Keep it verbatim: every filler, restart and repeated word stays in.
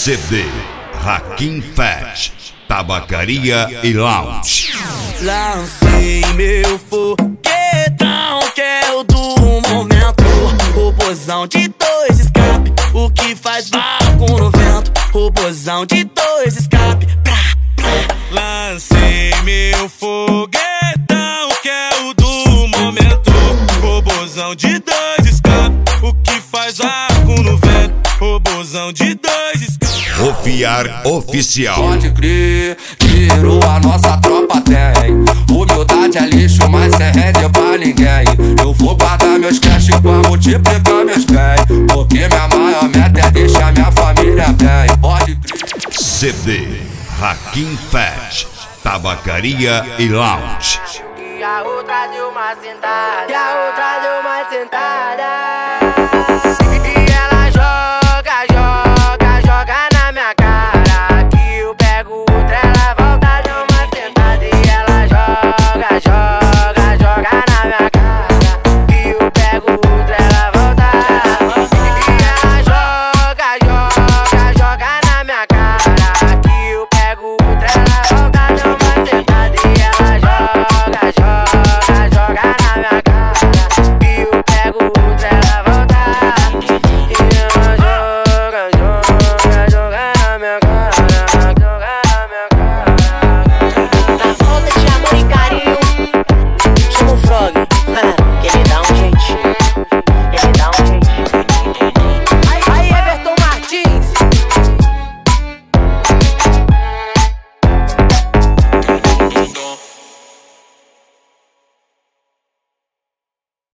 C D Hakim Fat, Tabacaria e Lounge. Lancei meu foguetão, que é o do momento. Robozão de dois escape, o que faz vácuo no vento. Robozão de dois escape, pra, pra. Lancei meu foguetão, que é o do momento. Robozão de dois escape, o que faz vácuo no vento. Robozão de dois escape. Rofiar Oficial. Pode crer, virou a nossa tropa tem. Humildade é lixo, mas sem rende pra ninguém. Eu vou guardar meus cash pra multiplicar meus bens, porque minha maior meta é deixar minha família bem. Pode crer. C D Hakim Fat, Tabacaria e Lounge. E a outra deu uma sentada, e a outra deu uma sentada.